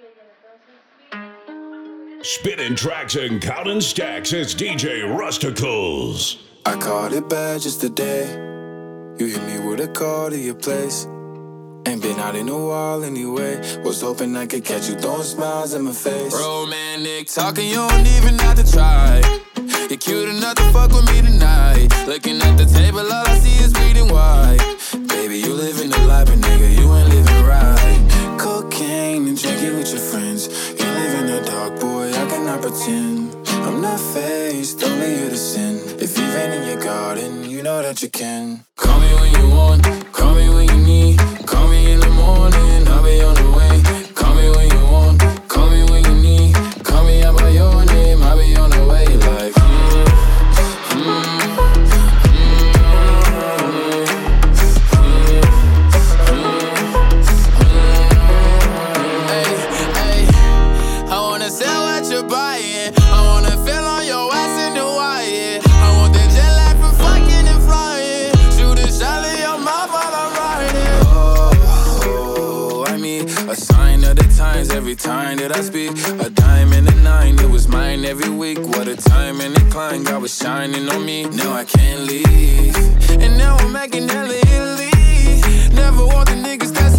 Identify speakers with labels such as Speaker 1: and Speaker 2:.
Speaker 1: Spinning tracks and counting stacks, it's DJ Rusticles.
Speaker 2: I caught it bad just today. You hit me with a call to your place. Ain't been out in a while anyway. Was hoping I could catch you throwing smiles in my face. Romantic talking, you don't even have to try. You're cute enough to fuck with me tonight. Looking at the table, all I see is bleeding white. Baby, you living the life, but nigga, you ain't living right. Cocaine and drinking with your friends. You live in the dark, boy, I cannot pretend. I'm not faced, only you to sin. If you've been in your garden, you know that you can. Call me when you want, call me when you need. Call me in the morning, I'll be on the way. Call me when you want, call me when you need. Call me out by your name, I'll be on the way. Like, I wanna sell what you're buying. I wanna feel on your ass in Hawaii. I want that jet lag from fucking and flying. Shoot a shot in your mouth while I'm riding. Oh, I mean, a sign of the times every time that I speak. A dime and a nine, it was mine every week. What a time and a climb, God was shining on me. Now I can't leave, and now I'm making hella Italy. Never want the niggas that